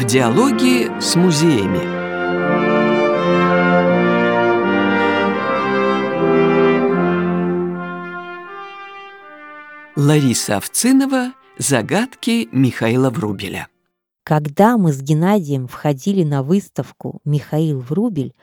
В диалоге с музеями. Лариса Овцинова. Загадки Михаила Врубеля. Когда мы с Геннадием входили на выставку «Михаил Врубель»,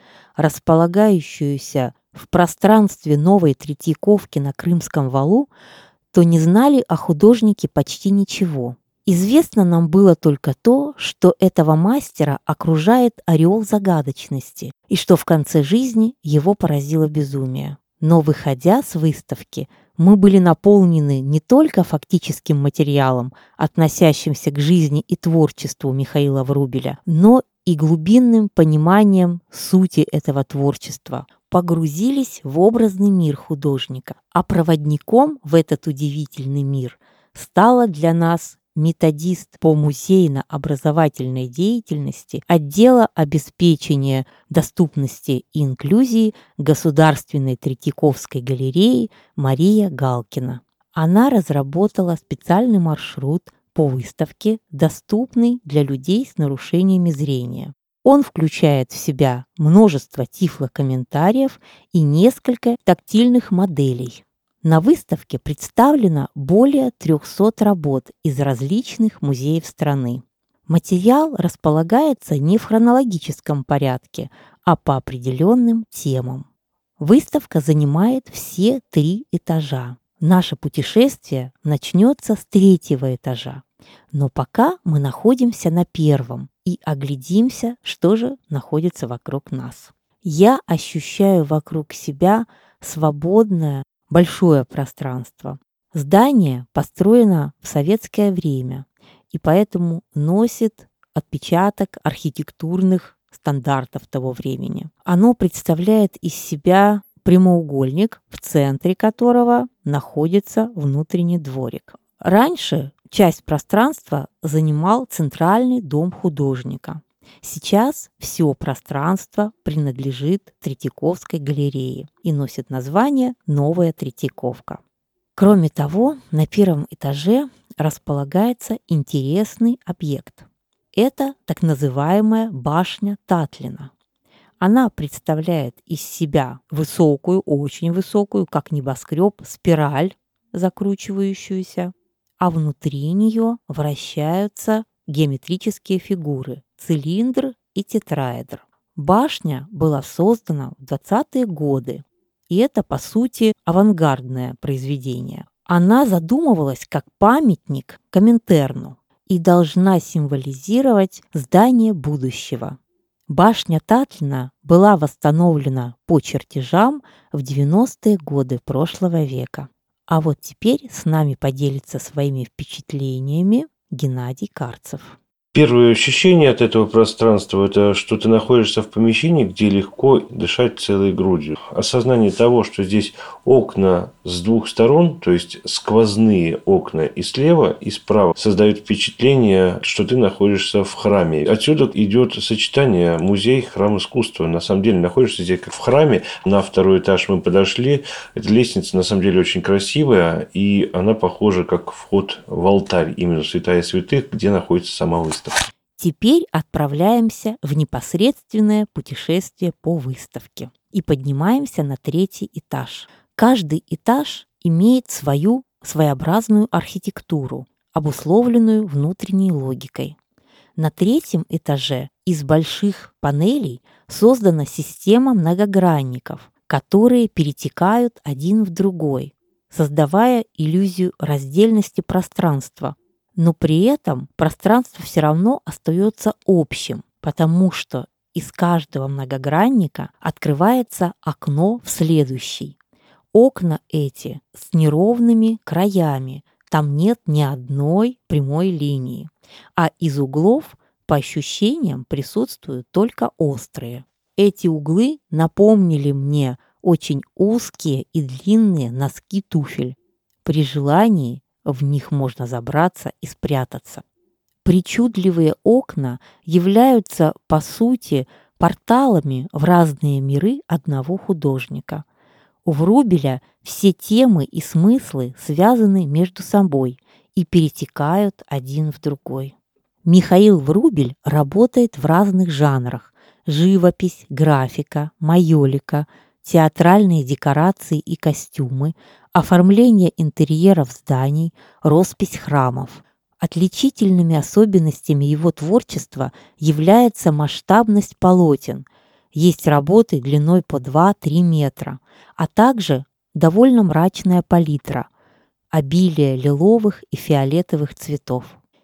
располагающуюся в пространстве новой Третьяковки на Крымском валу, то не знали о художнике почти ничего. Известно нам было только то, что этого мастера окружает ореол загадочности и что в конце жизни его поразило безумие. Но, выходя с выставки, мы были наполнены не только фактическим материалом, относящимся к жизни и творчеству Михаила Врубеля, но и глубинным пониманием сути этого творчества, погрузились в образный мир художника. А проводником в этот удивительный мир стала для нас методист по музейно-образовательной деятельности отдела обеспечения доступности и инклюзии Государственной Третьяковской галереи Мария Галкина. Она разработала специальный маршрут по выставке, доступный для людей с нарушениями зрения. Он включает в себя множество тифлокомментариев и несколько тактильных моделей. На выставке представлено более 300 работ из различных музеев страны. Материал располагается не в хронологическом порядке, а по определенным темам. Выставка занимает все 3 этажа. Наше путешествие начнется с 3-го этажа, но пока мы находимся на 1-м и оглядимся, что же находится вокруг нас. Я ощущаю вокруг себя свободное, большое пространство. Здание построено в советское время и поэтому носит отпечаток архитектурных стандартов того времени. Оно представляет из себя прямоугольник, в центре которого находится внутренний дворик. Раньше часть пространства занимал центральный дом художника. Сейчас все пространство принадлежит Третьяковской галерее и носит название «Новая Третьяковка». Кроме того, на 1-м этаже располагается интересный объект. Это так называемая башня Татлина. Она представляет из себя высокую, очень высокую, как небоскреб, спираль, закручивающуюся, а внутри нее вращаются геометрические фигуры – цилиндр и тетраэдр. Башня была создана в 20-е годы, и это, по сути, авангардное произведение. Она задумывалась как памятник Коминтерну и должна символизировать здание будущего. Башня Татлина была восстановлена по чертежам в 90-е годы прошлого века. А вот теперь с нами поделится своими впечатлениями Геннадий Карцев. Первое ощущение от этого пространства – это что ты находишься в помещении, где легко дышать целой грудью. Осознание того, что здесь окна с 2 сторон, то есть сквозные окна и слева, и справа, создают впечатление, что ты находишься в храме. Отсюда идет сочетание музей, храм искусства. На самом деле находишься здесь как в храме. На 2-й этаж мы подошли. Эта лестница на самом деле очень красивая, и она похожа как вход в алтарь, именно святая святых, где находится сама выставка. Теперь отправляемся в непосредственное путешествие по выставке и поднимаемся на 3-й этаж. Каждый этаж имеет свою своеобразную архитектуру, обусловленную внутренней логикой. На 3-м этаже из больших панелей создана система многогранников, которые перетекают один в другой, создавая иллюзию раздельности пространства. Но при этом пространство все равно остается общим, потому что из каждого многогранника открывается окно в следующий. Окна эти с неровными краями, там нет ни одной прямой линии, а из углов, по ощущениям, присутствуют только острые. Эти углы напомнили мне очень узкие и длинные носки туфель. При желании в них можно забраться и спрятаться. Причудливые окна являются, по сути, порталами в разные миры одного художника. У Врубеля все темы и смыслы связаны между собой и перетекают один в другой. Михаил Врубель работает в разных жанрах: живопись, графика, майолика, театральные декорации и костюмы, оформление интерьеров зданий, роспись храмов. Отличительными особенностями его творчества является масштабность полотен. Есть работы длиной по 2-3 метра, а также довольно мрачная палитра, обилие лиловых и фиолетовых цветов.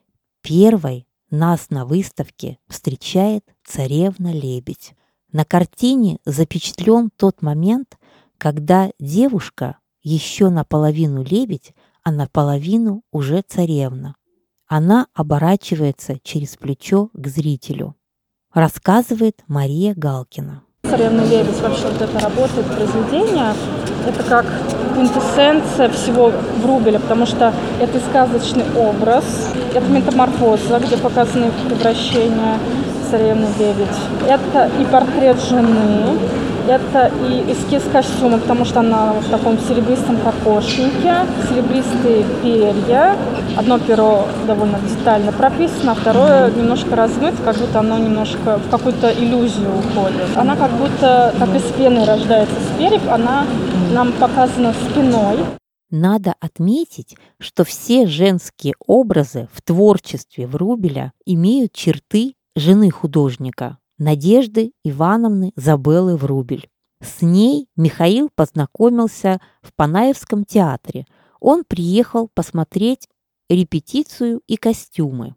Первой нас на выставке встречает царевна-лебедь. На картине запечатлен тот момент, когда девушка еще наполовину лебедь, а наполовину уже царевна. Она оборачивается через плечо к зрителю. Рассказывает Мария Галкина. «Царевна лебедь», вообще вот эта работа, это произведение, это как квинтэссенция всего Врубеля, потому что это сказочный образ, это метаморфоза, где показаны превращения царевны лебедь. Это и портрет жены, это и эскиз костюма, потому что она в таком серебристом кокошнике, серебристые перья. Одно перо довольно детально прописано, а второе немножко размыто, как будто оно немножко в какую-то иллюзию уходит. Она как будто так из пены рождается с перьев, она нам показана спиной. Надо отметить, что все женские образы в творчестве Врубеля имеют черты жены художника Надежды Ивановны Забеллы Врубель. С ней Михаил познакомился в Панаевском театре. Он приехал посмотреть репетицию и костюмы.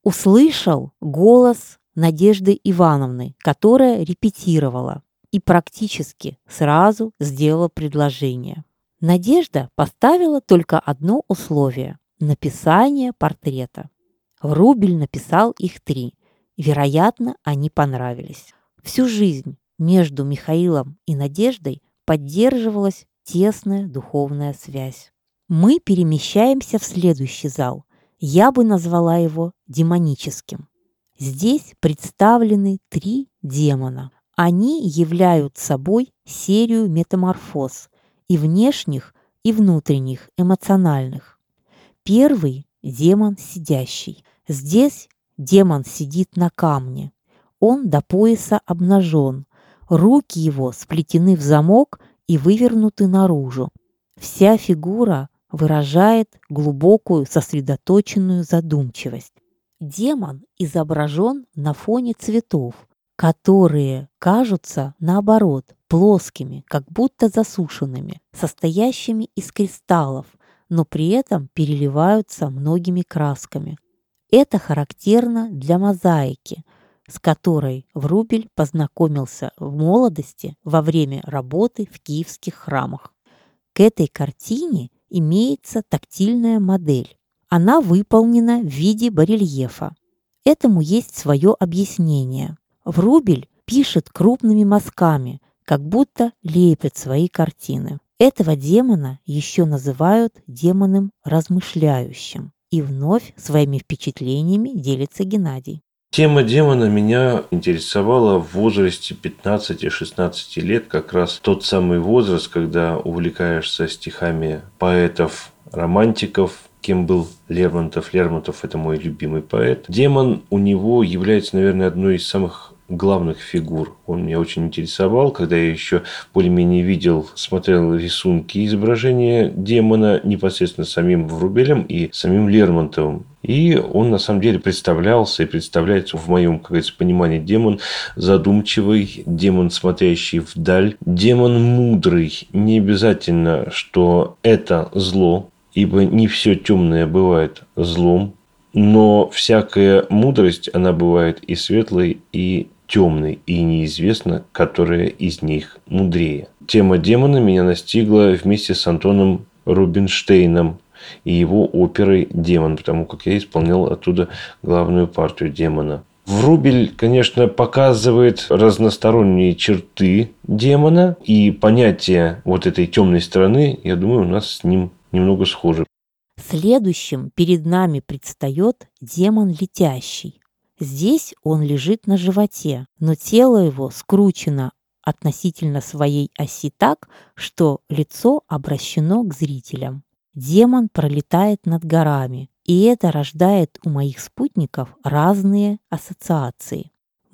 Услышал голос Надежды Ивановны, которая репетировала, и практически сразу сделала предложение. Надежда поставила только одно условие – написание портрета. Врубель написал их 3. Вероятно, они понравились. Всю жизнь между Михаилом и Надеждой поддерживалась тесная духовная связь. Мы перемещаемся в следующий зал. Я бы назвала его демоническим. Здесь представлены 3 демона. Они являют собой серию метаморфоз и внешних, и внутренних, эмоциональных. Первый – демон сидящий. Здесь демон сидит на камне. Он до пояса обнажен. Руки его сплетены в замок и вывернуты наружу. Вся фигура выражает глубокую сосредоточенную задумчивость. Демон изображен на фоне цветов, которые кажутся, наоборот, плоскими, как будто засушенными, состоящими из кристаллов, но при этом переливаются многими красками. Это характерно для мозаики, с которой Врубель познакомился в молодости во время работы в киевских храмах. К этой картине имеется тактильная модель. Она выполнена в виде барельефа. Этому есть свое объяснение. Врубель пишет крупными мазками, как будто лепит свои картины. Этого демона еще называют демоном размышляющим. И вновь своими впечатлениями делится Геннадий. Тема демона меня интересовала в возрасте 15-16 лет, как раз тот самый возраст, когда увлекаешься стихами поэтов, романтиков, кем был Лермонтов. Лермонтов – это мой любимый поэт. Демон у него является, наверное, одной из самых главных фигур. Он меня очень интересовал, когда я еще более-менее видел, смотрел рисунки изображения демона непосредственно самим Врубелем и самим Лермонтовым. И он на самом деле представлялся и представляется в моем, как говорится, понимании демон задумчивый, демон смотрящий вдаль, демон мудрый. Не обязательно, что это зло, ибо не все темное бывает злом, но всякая мудрость, она бывает и светлой, и темной, и неизвестно, которая из них мудрее. Тема демона меня настигла вместе с Антоном Рубинштейном и его оперой «Демон», потому как я исполнял оттуда главную партию демона. Врубель, конечно, показывает разносторонние черты демона, и понятие вот этой темной стороны, я думаю, у нас с ним немного схожи. Следующим перед нами предстает демон летящий. Здесь он лежит на животе, но тело его скручено относительно своей оси так, что лицо обращено к зрителям. Демон пролетает над горами И это рождает у моих спутников разные ассоциации.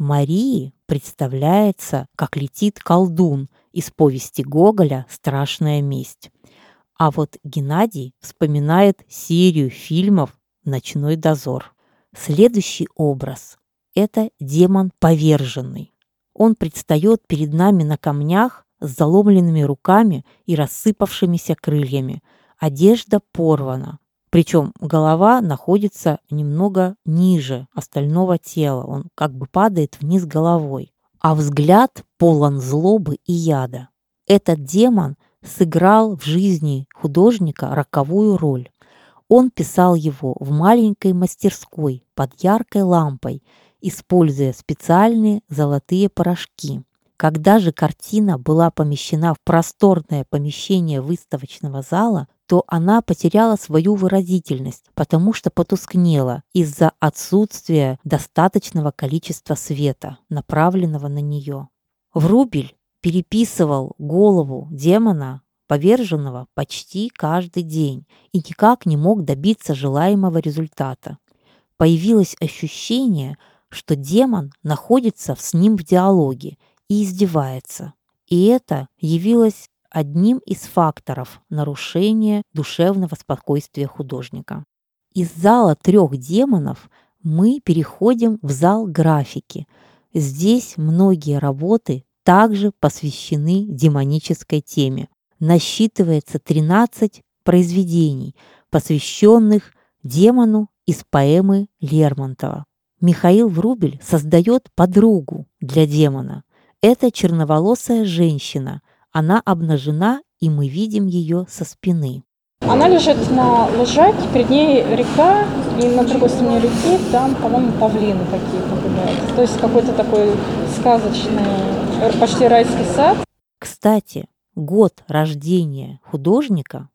Марии представляется, как летит колдун из повести Гоголя «Страшная месть». А вот Геннадий вспоминает серию фильмов «Ночной дозор». Следующий образ – это демон поверженный. Он предстает перед нами на камнях с заломленными руками и рассыпавшимися крыльями. Одежда порвана, причем голова находится немного ниже остального тела, он как бы падает вниз головой, а взгляд полон злобы и яда. Этот демон сыграл в жизни художника роковую роль. Он писал его в маленькой мастерской под яркой лампой, используя специальные золотые порошки. Когда же картина была помещена в просторное помещение выставочного зала, то она потеряла свою выразительность, потому что потускнела из-за отсутствия достаточного количества света, направленного на нее. Врубель переписывал голову демона поверженного почти каждый день и никак не мог добиться желаемого результата. Появилось ощущение, что демон находится с ним в диалоге и издевается. И это явилось одним из факторов нарушения душевного спокойствия художника. Из зала 3 демонов мы переходим в зал графики. Здесь многие работы также посвящены демонической теме. Насчитывается 13 произведений, посвященных демону из поэмы Лермонтова. Михаил Врубель создает подругу для демона. Это черноволосая женщина. Она обнажена, и мы видим ее со спины. Она лежит на лужайке, перед ней река, и на другой стороне реки там, по-моему, павлины какие-то гуляют. То есть какой-то такой сказочный, почти райский сад. Кстати, год рождения художника,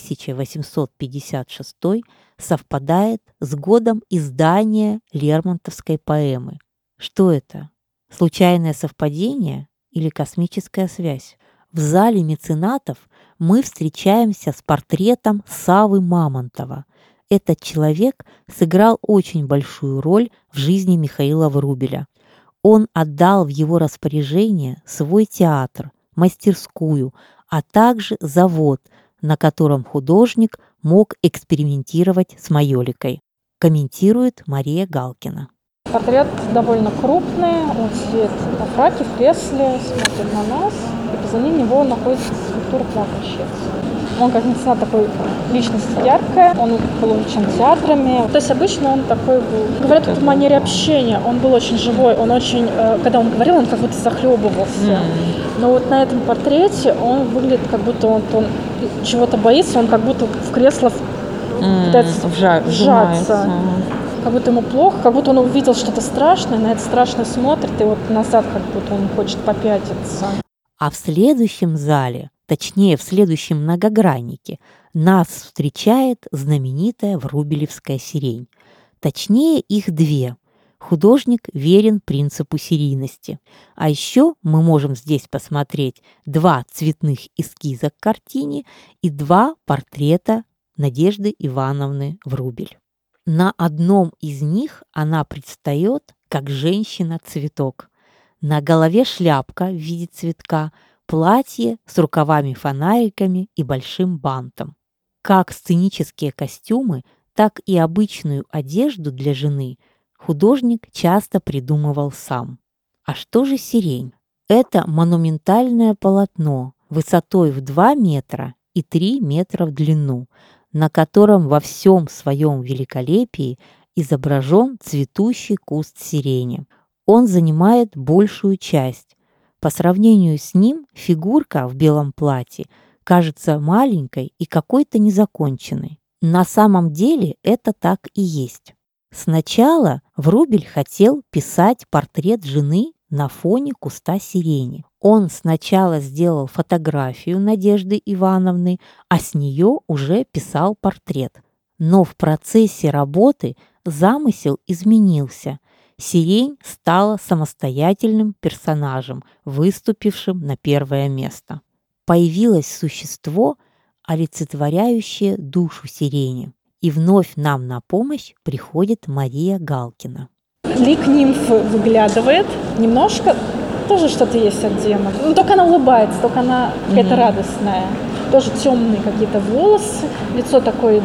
1856, совпадает с годом издания Лермонтовской поэмы. Что это? Случайное совпадение или космическая связь? В зале меценатов мы встречаемся с портретом Саввы Мамонтова. Этот человек сыграл очень большую роль в жизни Михаила Врубеля. Он отдал в его распоряжение свой театр, мастерскую, а также завод, на котором художник мог экспериментировать с майоликой. Комментирует Мария Галкина. Портрет довольно крупный, он сидит на фраке, в кресле, смотрит на нас, и позади него находится скульптура плакальщицы. Он, как меценат, такой личность яркая, он был увлечен театрами. То есть обычно он такой был, говорят, в манере общения, он был очень живой, он очень, когда он говорил, он как будто захлебывался. Но вот на этом портрете он выглядит, как будто он чего-то боится, он как будто в кресло пытается вжаться. Как будто ему плохо, как будто он увидел что-то страшное, на это страшное смотрит, и вот назад как будто он хочет попятиться. А в следующем зале, точнее в следующем многограннике, нас встречает знаменитая врубелевская сирень. Точнее их 2. Художник верен принципу серийности. А еще мы можем здесь посмотреть 2 цветных эскиза к картине и 2 портрета Надежды Ивановны Врубель. На одном из них она предстает как женщина-цветок. На голове шляпка в виде цветка, платье с рукавами-фонариками и большим бантом. Как сценические костюмы, так и обычную одежду для жены художник часто придумывал сам. А что же сирень? Это монументальное полотно высотой в 2 метра и 3 метра в длину, на котором во всем своем великолепии изображен цветущий куст сирени. Он занимает большую часть. По сравнению с ним фигурка в белом платье кажется маленькой и какой-то незаконченной. На самом деле это так и есть. Сначала Врубель хотел писать портрет жены на фоне куста сирени. Он сначала сделал фотографию Надежды Ивановны, а с нее уже писал портрет. Но в процессе работы замысел изменился. Сирень стала самостоятельным персонажем, выступившим на первое место. Появилось существо, олицетворяющее душу сирени. И вновь нам на помощь приходит Мария Галкина. Лик нимфы выглядывает. Немножко тоже что-то есть от демона. Ну, только она улыбается, только она какая-то радостная. Тоже темные какие-то волосы. Лицо такое,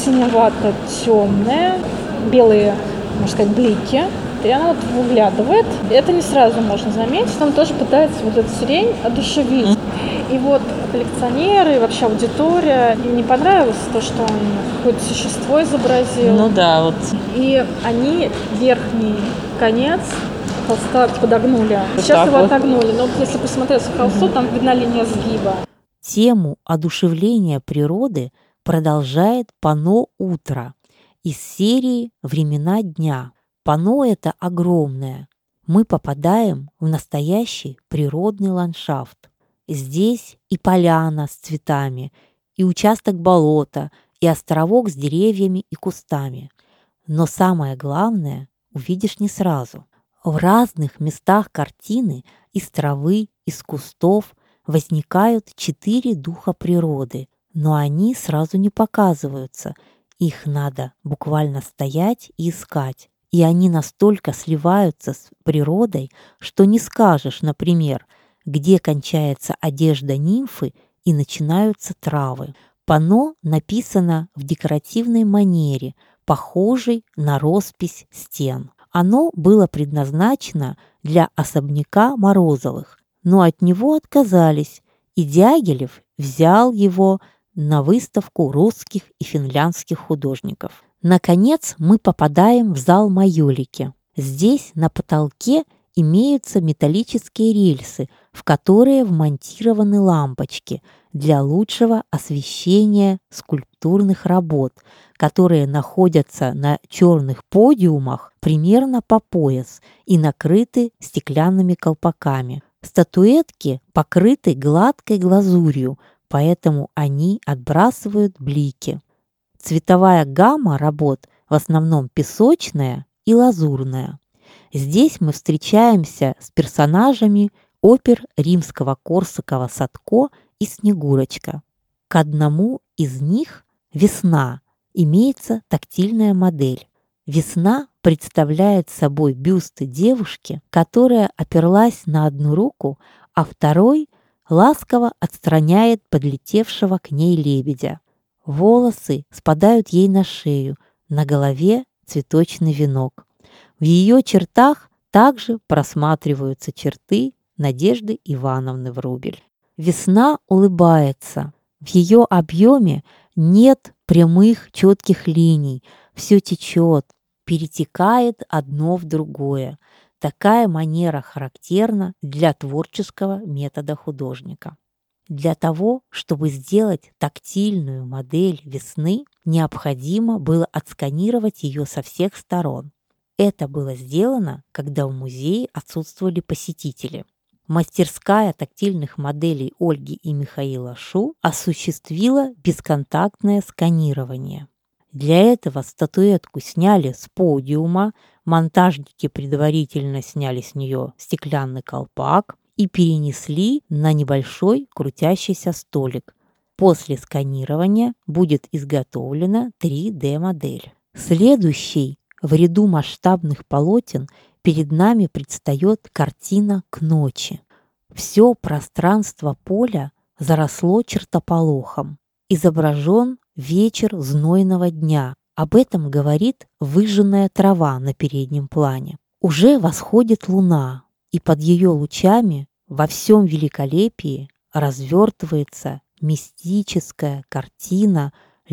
синевато-темное. Белые, можно сказать, блики. И она вот выглядывает. Это не сразу можно заметить. Он тоже пытается вот эту сирень одушевить. И вот коллекционеры и вообще аудитория, им не понравилось то, что он какое-то существо изобразил. Ну да, вот. И они верхний конец холста подогнули. Вот Сейчас его вот отогнули, но если посмотреть в холсту, там видна линия сгиба. Тему одушевления природы продолжает панно «Утро» из серии «Времена дня». Панно это огромное. Мы попадаем в настоящий природный ландшафт. Здесь и поляна с цветами, и участок болота, и островок с деревьями и кустами. Но самое главное увидишь не сразу. В разных местах картины из травы, из кустов возникают 4 духа природы, но они сразу не показываются. Их надо буквально стоять и искать. И они настолько сливаются с природой, что не скажешь, например, где кончается одежда нимфы и начинаются травы. Панно написано в декоративной манере, похожей на роспись стен. Оно было предназначено для особняка Морозовых, но от него отказались, и Дягилев взял его на выставку русских и финляндских художников. Наконец мы попадаем в зал Майолики. Здесь на потолке имеются металлические рельсы, в которые вмонтированы лампочки для лучшего освещения скульптурных работ, которые находятся на черных подиумах примерно по пояс и накрыты стеклянными колпаками. Статуэтки покрыты гладкой глазурью, поэтому они отбрасывают блики. Цветовая гамма работ в основном песочная и лазурная. Здесь мы встречаемся с персонажами опер римского Корсакова «Садко» и «Снегурочка». К одному из них, «Весна», имеется тактильная модель. «Весна» представляет собой бюст девушки, которая оперлась на одну руку, а второй ласково отстраняет подлетевшего к ней лебедя. Волосы спадают ей на шею, на голове цветочный венок. В ее чертах также просматриваются черты Надежды Ивановны Врубель. Весна улыбается. В ее объеме нет прямых четких линий. Все течет, перетекает одно в другое. Такая манера характерна для творческого метода художника. Для того, чтобы сделать тактильную модель весны, необходимо было отсканировать ее со всех сторон. Это было сделано, когда в музее отсутствовали посетители. Мастерская тактильных моделей Ольги и Михаила Шу осуществила бесконтактное сканирование. Для этого статуэтку сняли с подиума, монтажники предварительно сняли с нее стеклянный колпак и перенесли на небольшой крутящийся столик. После сканирования будет изготовлена 3D-модель. Следующий в ряду масштабных полотен перед нами предстает картина «К ночи». Все пространство поля заросло чертополохом. Изображен вечер знойного дня. Об этом говорит выжженная трава на переднем плане. Уже восходит луна, и под ее лучами во всем великолепии развертывается мистическая картина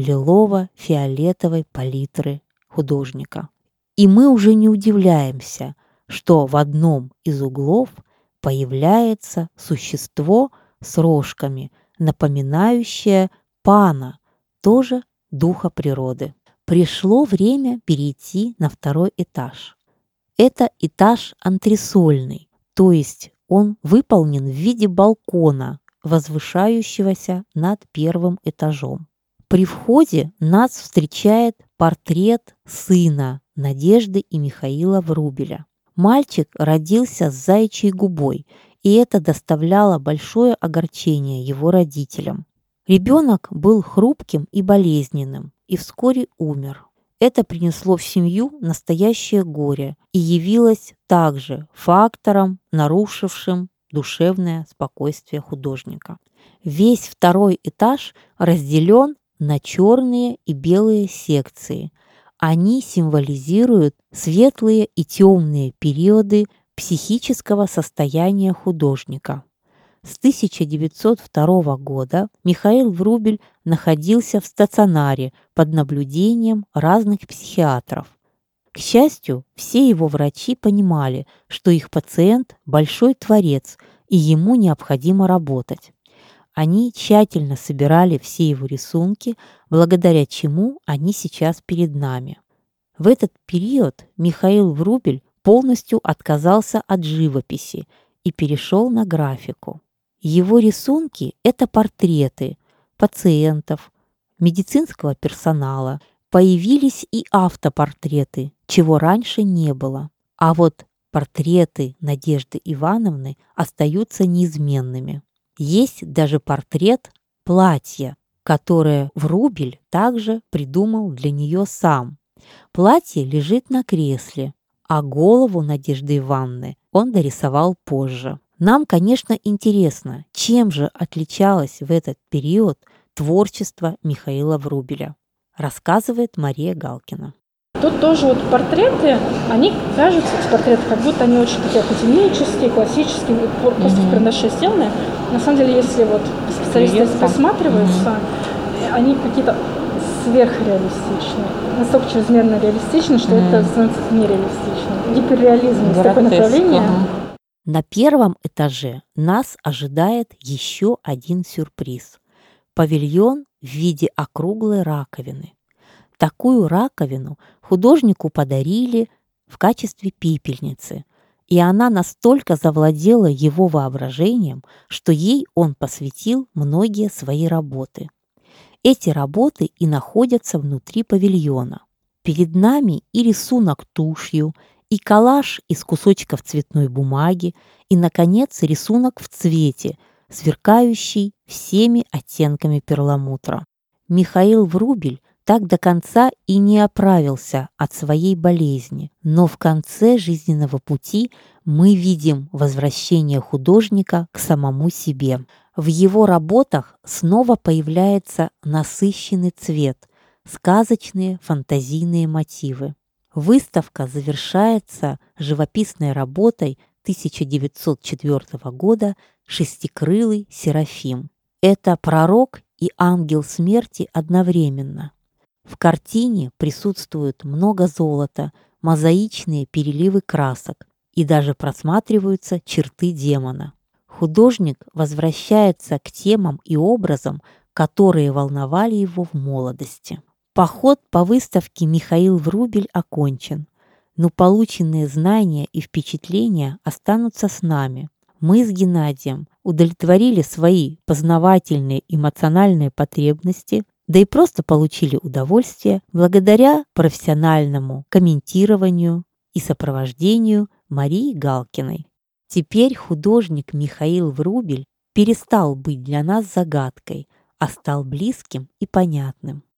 лилово-фиолетовой палитры художника. И мы уже не удивляемся, что в одном из углов появляется существо с рожками, напоминающее пана, тоже духа природы. Пришло время перейти на второй этаж. Это этаж антресольный, то есть он выполнен в виде балкона, возвышающегося над первым этажом. При входе нас встречает портрет сына Надежды и Михаила Врубеля. Мальчик родился с заячьей губой, и это доставляло большое огорчение его родителям. Ребенок был хрупким и болезненным. и вскоре умер. Это принесло в семью настоящее горе и явилось также фактором, нарушившим душевное спокойствие художника. Весь второй этаж разделен на черные и белые секции. Они символизируют светлые и темные периоды психического состояния художника. С 1902 года Михаил Врубель находился в стационаре под наблюдением разных психиатров. К счастью, все его врачи понимали, что их пациент – большой творец, и ему необходимо работать. Они тщательно собирали все его рисунки, благодаря чему они сейчас перед нами. В этот период Михаил Врубель полностью отказался от живописи и перешел на графику. Его рисунки – это портреты пациентов, медицинского персонала. Появились и автопортреты, чего раньше не было. А вот портреты Надежды Ивановны остаются неизменными. Есть даже портрет платья, которое Врубель также придумал для нее сам. Платье лежит на кресле, а голову Надежды Ивановны он дорисовал позже. Нам, конечно, интересно, чем же отличалось в этот период творчество Михаила Врубеля, рассказывает Мария Галкина. Тут тоже вот портреты, они кажутся, эти портреты, как будто они очень такие академические, классические, просто в карандаше сделаны. На самом деле, если вот специалисты присматриваются, они какие-то сверхреалистичные. Настолько чрезмерно реалистичны, что это становится нереалистичным. Гиперреализм есть такое направление. На первом этаже нас ожидает еще один сюрприз. Павильон в виде округлой раковины. Такую раковину художнику подарили в качестве пепельницы, и она настолько завладела его воображением, что ей он посвятил многие свои работы. Эти работы и находятся внутри павильона. Перед нами и рисунок тушью, и коллаж из кусочков цветной бумаги, и, наконец, рисунок в цвете, сверкающий всеми оттенками перламутра. Михаил Врубель так до конца и не оправился от своей болезни, но в конце жизненного пути мы видим возвращение художника к самому себе. В его работах снова появляется насыщенный цвет, сказочные фантазийные мотивы. Выставка завершается живописной работой 1904 года «Шестикрылый Серафим». Это пророк и ангел смерти одновременно. В картине присутствует много золота, мозаичные переливы красок и даже просматриваются черты демона. Художник возвращается к темам и образам, которые волновали его в молодости. Поход по выставке «Михаил Врубель» окончен, но полученные знания и впечатления останутся с нами. Мы с Геннадием удовлетворили свои познавательные эмоциональные потребности, да и просто получили удовольствие благодаря профессиональному комментированию и сопровождению Марии Галкиной. Теперь художник Михаил Врубель перестал быть для нас загадкой, а стал близким и понятным.